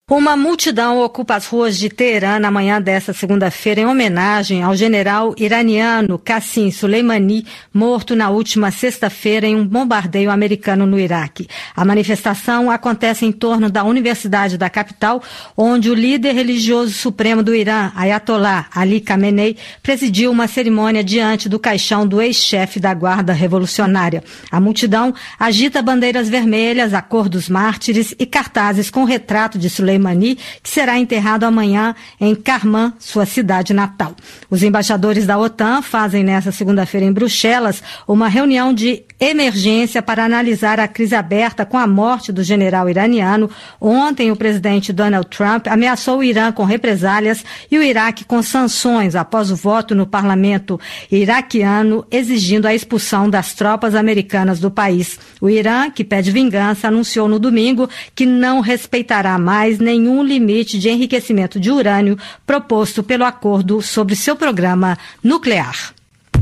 Uma multidão ocupa as ruas de Teherã na manhã desta segunda-feira em homenagem ao general iraniano Qasem Soleimani, morto na última sexta-feira em um bombardeio americano no Iraque. A manifestação acontece em torno da Universidade da capital, onde o líder religioso supremo do Irã, Ayatollah Ali Khamenei, presidiu uma cerimônia diante do caixão do ex-chefe da Guarda Revolucionária. A multidão agita bandeiras vermelhas, a cor dos mártires e cartazes com o retrato de Soleimani, que será enterrado amanhã em Karman, sua cidade natal. Os embaixadores da OTAN fazem nesta segunda-feira em Bruxelas uma reunião de emergência para analisar a crise aberta com a morte do general iraniano. Ontem, o presidente Donald Trump ameaçou o Irã com represálias e o Iraque com sanções após o voto no parlamento iraquiano exigindo a expulsão das tropas americanas do país. O Irã, que pede vingança, anunciou no domingo que não respeitará mais nenhum limite de enriquecimento de urânio proposto pelo acordo sobre seu programa nuclear.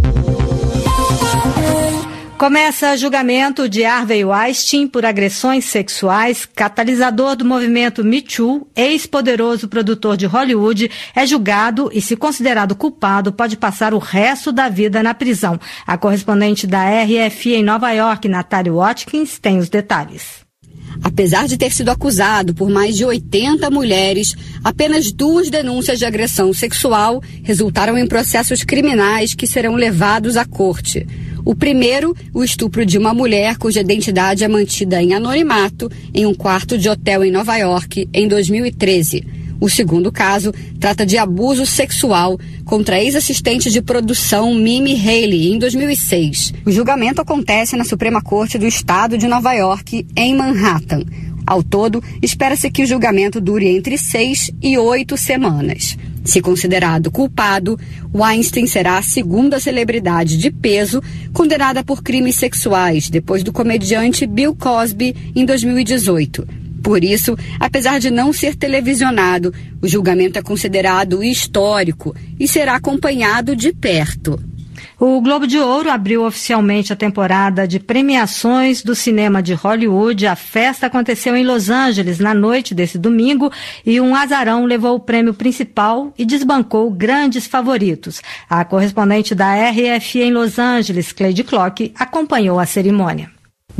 Começa julgamento de Harvey Weinstein por agressões sexuais. Catalisador do movimento Me Too, ex-poderoso produtor de Hollywood, é julgado e, se considerado culpado, pode passar o resto da vida na prisão. A correspondente da RFI em Nova York, Natália Watkins, tem os detalhes. Apesar de ter sido acusado por mais de 80 mulheres, apenas 2 denúncias de agressão sexual resultaram em processos criminais que serão levados à corte. O primeiro, o estupro de uma mulher cuja identidade é mantida em anonimato em um quarto de hotel em Nova York em 2013. O segundo caso trata de abuso sexual contra a ex-assistente de produção Mimi Haley em 2006. O julgamento acontece na Suprema Corte do Estado de Nova York, em Manhattan. Ao todo, espera-se que o julgamento dure entre 6 e 8 semanas. Se considerado culpado, Weinstein será a segunda celebridade de peso condenada por crimes sexuais, depois do comediante Bill Cosby em 2018. Por isso, apesar de não ser televisionado, o julgamento é considerado histórico e será acompanhado de perto. O Globo de Ouro abriu oficialmente a temporada de premiações do cinema de Hollywood. A festa aconteceu em Los Angeles na noite desse domingo e um azarão levou o prêmio principal e desbancou grandes favoritos. A correspondente da RFI em Los Angeles, Cleide Clock, acompanhou a cerimônia.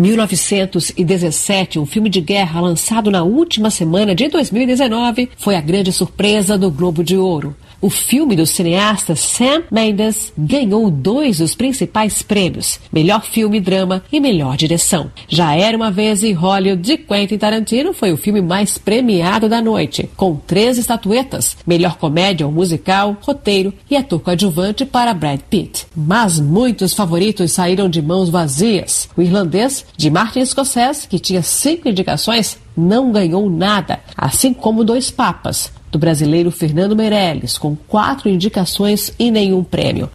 1917, um filme de guerra lançado na última semana de 2019, foi a grande surpresa do Globo de Ouro. O filme do cineasta Sam Mendes ganhou 2 dos principais prêmios, melhor filme, drama e melhor direção. Já Era Uma Vez em Hollywood, de Quentin Tarantino, foi o filme mais premiado da noite, com 3 estatuetas, melhor comédia ou musical, roteiro e ator coadjuvante para Brad Pitt. Mas muitos favoritos saíram de mãos vazias. O irlandês de Martin Scorsese, que tinha 5 indicações, não ganhou nada, assim como Dois Papas, do brasileiro Fernando Meirelles, com 4 indicações e nenhum prêmio.